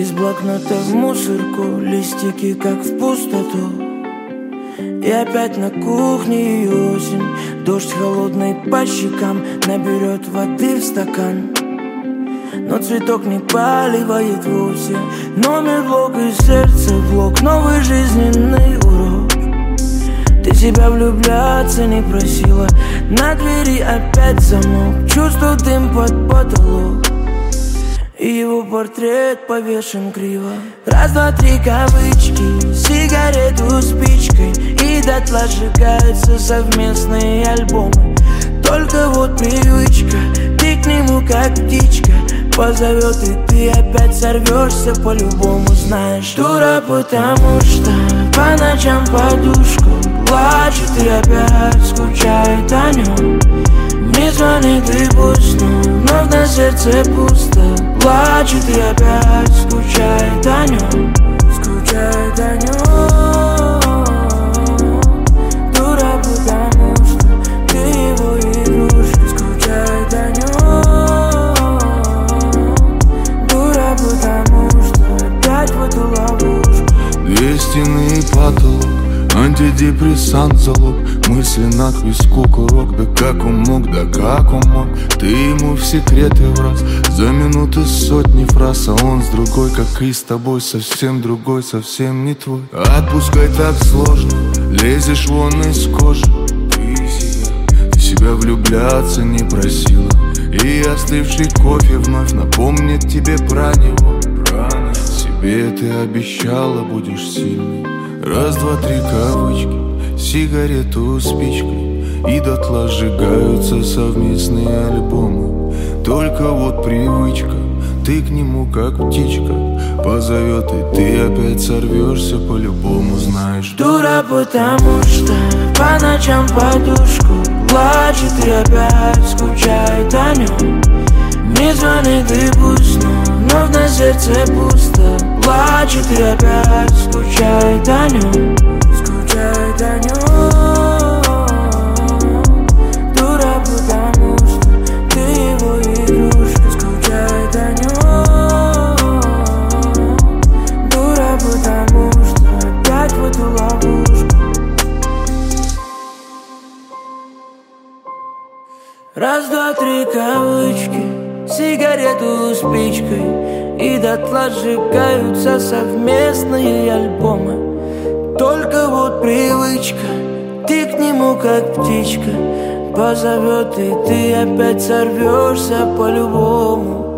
Из блокнота в мусорку, листики как в пустоту. И опять на кухне и осень. Дождь холодный по щекам наберет воды в стакан. Но цветок не поливает вовсе. Номер блок и сердце в блок. Новый жизненный урок. Ты себя влюбляться не просила. На двери опять замок. Чувствую дым под потолок. И его портрет повешен криво. Раз, два, три кавычки, сигарету спичкой. И дотла сжигаются совместные альбомы. Только вот привычка, ты к нему как птичка. Позовет, и ты опять сорвешься по-любому, знаешь. Дура, потому что по ночам подушку плачет и опять скучает о нем. Не звонит и пусть, но вновь на сердце пусто. Плачет и опять скучает о нем. Скучает о нем. Дура, потому что ты его игрушка. Скучает о нем. Дура, потому что опять в эту ловушку. Две стены и потолок, антидепрессант залог. Мысли на виску курок. Да как он мог, да как он мог. Ты ему в секреты враз. За минуты сотни фраз. А он с другой, как и с тобой. Совсем другой, совсем не твой. Отпускай так сложно. Лезешь вон из кожи. Ты себя влюбляться не просила. И остывший кофе вновь напомнит тебе про него. Себе ты обещала, будешь сильной. Раз, два, три кавычки, сигарету спичкой. И дотла сжигаются совместные альбомы. Только вот привычка, ты к нему как птичка. Позовет, и ты опять сорвешься по-любому, знаешь. Дура, потому что по ночам подушку плачет и опять скучает о нем. Не звонит и пусть, но вновь на сердце пусто. Плачет и опять скучает о нем. Скучает о нем. Дура, потому что ты его игрушка. Скучает о нем. Дура, потому что опять в эту ловушку. Раз, два, три кавычки, сигарету спичкой. И дотла сжигаются совместные альбомы. Только вот привычка, ты к нему как птичка. Позовет, и ты опять сорвешься по-любому.